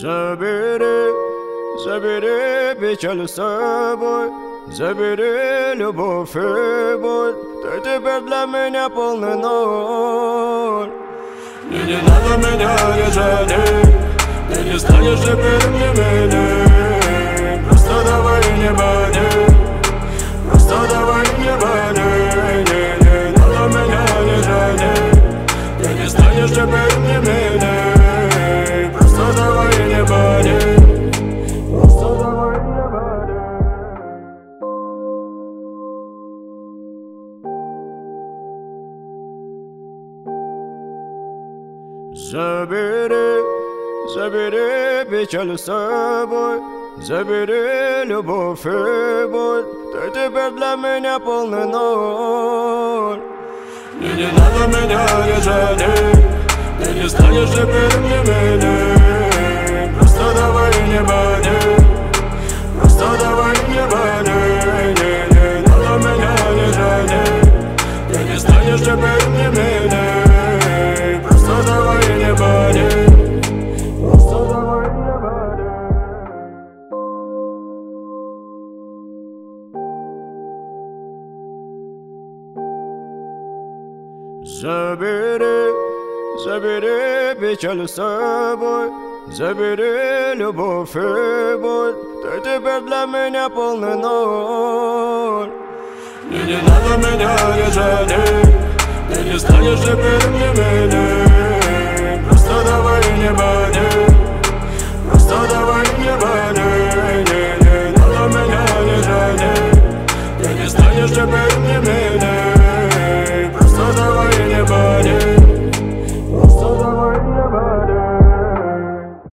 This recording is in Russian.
Забери, забери печаль с собой, забери любовь и боль. Ты теперь для меня полный ноль. И не надо меня не жалеть, ты не станешь теперь мне милей. Просто давай не болей, просто давай не болей. Не надо меня не жалеть, ты не станешь теперь мне милей. Просто давай не болей, просто давай не болей. Забери, забери печаль с собой, забери любовь и боль. Ты теперь для меня полный ноль. И не надо меня не жалеть, ты не станешь теперь мне милей. Просто давай не болей, просто давай не болей. Не надо меня не жалеть, ты не станешь теперь мне милей. Просто давай не болей, просто давай не болей. Забери, забери печаль с собой, забери любовь и боль. Ты теперь для меня полный ноль. И не надо меня не жалеть, ты не станешь теперь мне милей. Просто давай не болей, просто давай не болей. Не надо меня не жалеть, ты не станешь теперь мне милей.